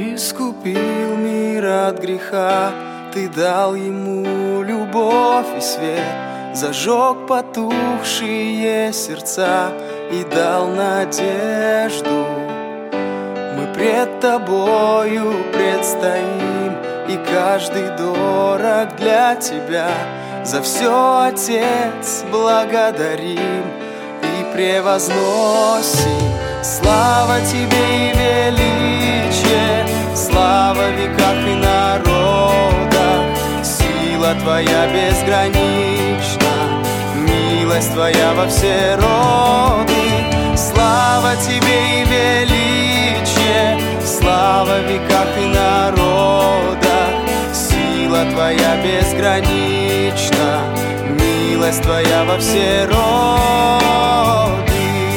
искупил мир от греха, Ты дал ему любовь и свет, зажег потухшие сердца и дал надежду. Мы пред Тобою предстоим, и каждый дорог для Тебя. За все, Отец, благодарим и превозносим. Слава Тебе и величие, слава в веках и народах. Сила Твоя безгранична, милость Твоя во все роды. Слава Тебе и величие, слава в веках и народах. Сила Твоя безгранична, милость Твоя во все роды.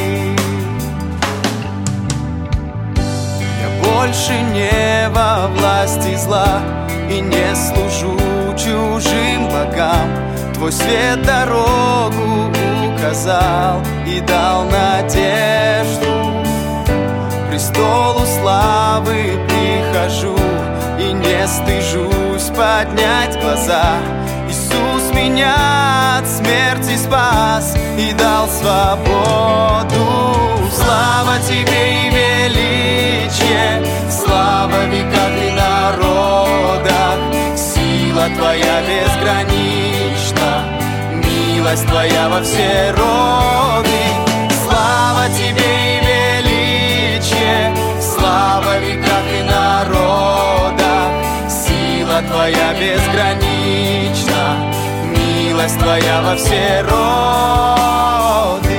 Я больше не во власти зла и не служу чужим богам. Твой свет дорогу указал и дал надежду. К престолу славы прихожу и не стыжусь поднять глаза. Иисус меня от смерти спас и дал свободу. Слава Тебе и величие, слава в веках и народах. Сила Твоя безгранична, милость Твоя во все роды. Слава Тебе и величие, слава в веках и народах. Сила Твоя безгранична, милость Твоя во все роды.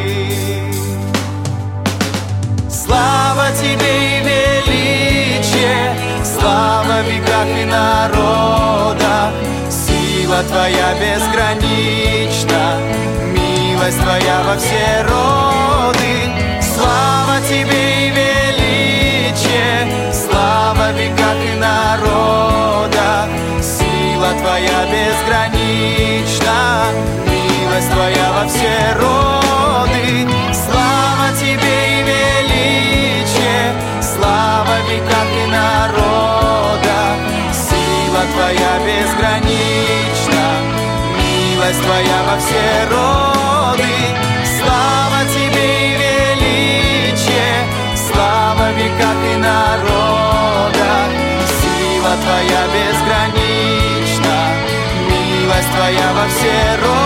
Слава Тебе и величие, слава в веках и народах. Сила Твоя безгранична, милость Твоя во все роды. Слава Тебе и величие, слава в веках и народах. Сила Твоя безгранична, милость Твоя во все роды. Слава Тебе и величие, слава в веках и народах. Сила Твоя безгранична, милость Твоя во все роды. Слава Тебе и величие, слава в веках и народах. Сила Твоя безгранична, милость Твоя во все роды.